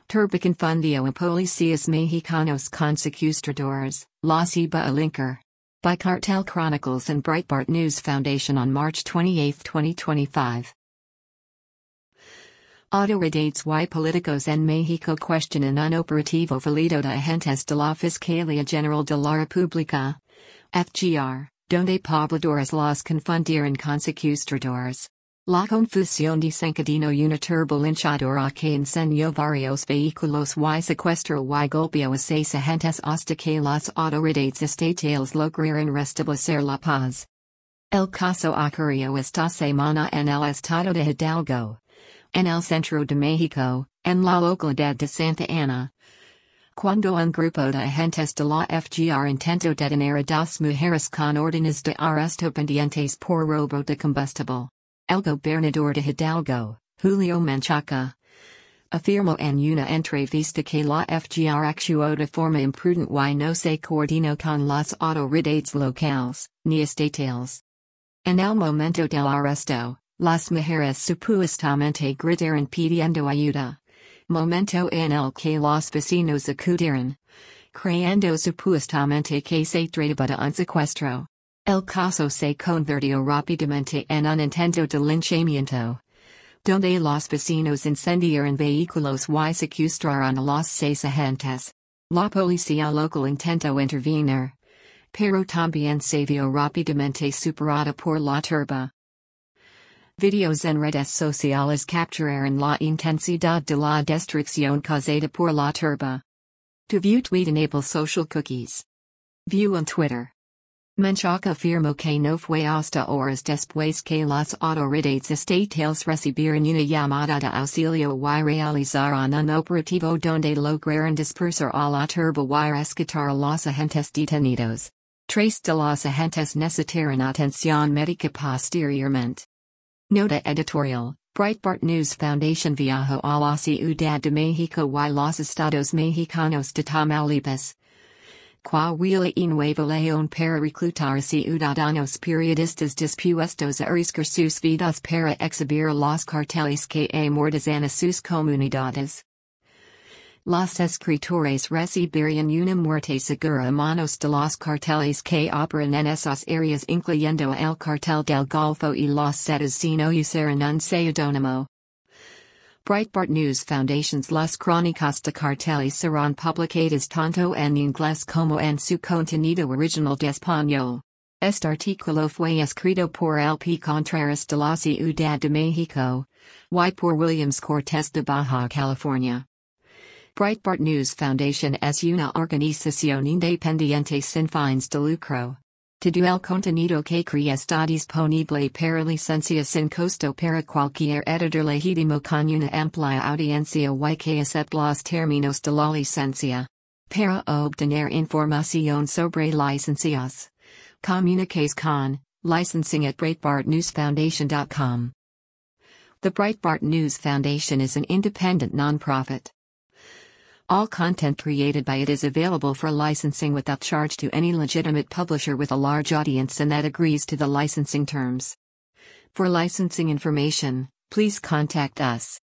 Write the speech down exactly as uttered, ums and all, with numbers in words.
Turbiconfundio a Policías Mexicanos con Secuestradores, Las Iba a Linker. By Cartel Chronicles and Breitbart News Foundation on March twenty-eighth, twenty twenty-five. Autoridades y políticos en México cuestionan un operativo fallido de agentes de la Fiscalía General de la República, F G R, donde pobladores los confundieron con secuestradores. La confusión desencadenó una turbulencia que incendió varios vehículos y secuestró y golpeó a seis agentes hasta que las autoridades estatales lograron restablecer la paz. El caso ocurrió esta semana en el estado de Hidalgo, en el centro de México, en la localidad de Santa Ana, cuando un grupo de agentes de la F G R intentó detener a dos mujeres con órdenes de arresto pendientes por robo de combustible. El gobernador de Hidalgo, Julio Menchaca, afirmó en una entrevista que la F G R actuó de forma imprudente y no se coordinó con las autoridades locales, ni estatales. En el momento del arresto, las mujeres supuestamente gritaron pidiendo ayuda, momento en el que los vecinos acudieron, creyendo supuestamente que se trataba de un secuestro. El caso se convirtió rápidamente en un intento de linchamiento, donde los vecinos incendiaron vehículos y secuestraron a los seis agentes. La policía local intentó intervenir, pero también se vio rápidamente superada por la turba. Videos en redes sociales capturaron la intensidad de la destrucción causada por la turba. To view tweet enable social cookies. View on Twitter. Menchaca afirmó que no fue hasta horas después que las autoridades estatales recibieron una llamada de auxilio y realizaron un operativo donde lograron dispersar a la turba y rescatar a los agentes detenidos. Tres de los agentes necesitaron atención médica posteriormente. Nota editorial, Breitbart News Foundation viajó a la Ciudad de México y los Estados Mexicanos de Tamaulipas, Coahuila y Nuevo León para reclutar ciudadanos periodistas dispuestos a arriesgar sus vidas para exhibir los carteles que amordazan a sus comunidades. Los escritores recibirían una muerte segura a manos de los carteles que operan en esas áreas, incluyendo el cartel del Golfo y los Zetas, si no usaran un seudónimo. Breitbart News Foundation's Las Crónicas de Carteles serán publicadas tanto en inglés como en su contenido original de español. Este artículo fue escrito por El P. Contreras de la Ciudad de México, y por Williams Cortés de Baja California. Breitbart News Foundation es una organización independiente sin fines de lucro. Todo el contenido que crea está disponible para licencia sin costo para cualquier editor legítimo con una amplia audiencia y que acepte los términos de la licencia. Para obtener información sobre licencias, comuniques con licensing at breitbart news foundation dot com. The Breitbart News Foundation is an independent nonprofit. All content created by it is available for licensing without charge to any legitimate publisher with a large audience and that agrees to the licensing terms. For licensing information, please contact us.